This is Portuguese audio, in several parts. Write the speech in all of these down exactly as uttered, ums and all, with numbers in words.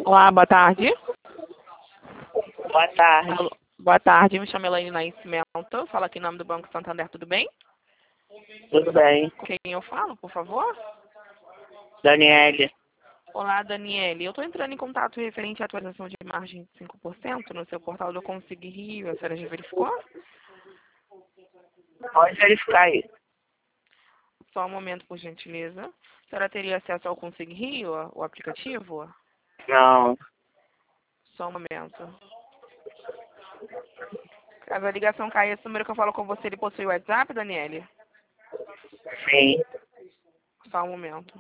Olá, boa tarde. Boa tarde. Alô, boa tarde, me chamo Elaine Nascimento, falo aqui em nome do Banco Santander, tudo bem? Tudo bem? Com quem eu falo, por favor? Daniele. Olá, Daniele. Eu estou entrando em contato referente à atualização de margem de cinco por cento no seu portal do Consig Rio. A senhora já verificou? Pode verificar aí. Só um momento, por gentileza. A senhora teria acesso ao Consig Rio, o aplicativo? Não. Só um momento. Caso a ligação caia, esse número que eu falo com você, ele possui o WhatsApp, Daniele? Sim. Só um momento.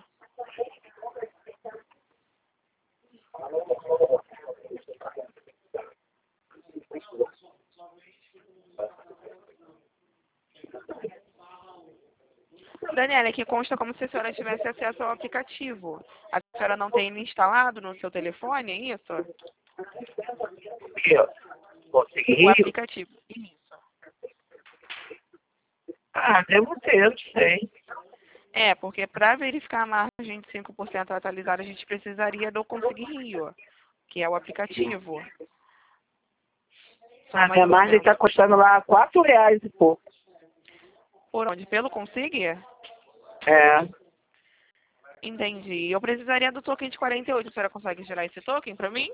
Daniela, aqui consta como se a senhora tivesse acesso ao aplicativo. A senhora não tem ele instalado no seu telefone, é isso? Aqui, ó. Consegui O Rio? aplicativo. Isso. Ah, devo ter, não sei. É, porque para verificar a margem de cinco por cento atualizada, a gente precisaria do Consig Rio, que é o aplicativo. Só A mais minha um margem momento. está custando lá quatro reais e pouco. Por onde? Pelo Consig? É. Entendi. Eu precisaria do token de quarenta e oito. A senhora consegue gerar esse token para mim?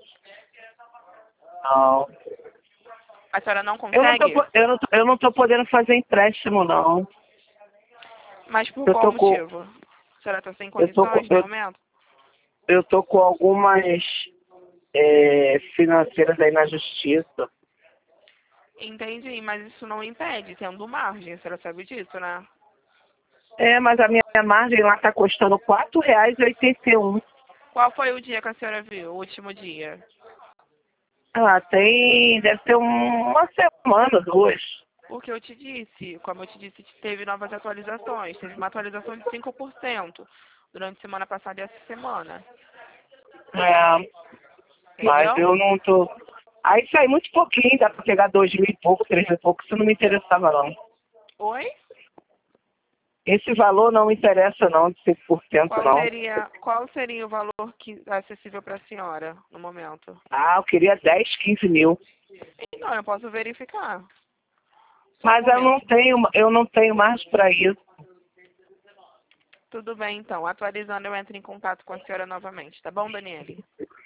Não. A senhora não Eu não tô, consegue? po- eu não tô, eu não tô podendo fazer empréstimo, não. Mas por Eu qual tô com, motivo? A senhora está sem eu tô com, condições no eu, momento? eu tô com algumas é, financeiras aí na justiça. Entendi, mas isso não impede, tendo margem, a senhora sabe disso, né? É, mas a minha margem lá tá custando quatro reais e oitenta e um. Qual foi o dia que a senhora viu, o último dia? Ah, tem, deve ter um- uma semana, duas. O que eu te disse, como eu te disse, teve novas atualizações, teve uma atualização de cinco por cento durante a semana passada e essa semana, É, mas entendeu? eu não tô. Aí sai muito pouquinho, dá pra pegar dois mil e pouco, três mil e pouco, isso não me interessava não. Oi? Esse valor não me interessa não, de cinco por cento Qual não. seria, qual seria o valor que é acessível para a senhora no momento? Ah, eu queria dez, quinze mil. Então, eu posso verificar. Só um Mas eu não momento. tenho, eu não tenho mais para isso. Tudo bem, então. Atualizando, eu entro em contato com a senhora novamente. Tá bom, Daniele?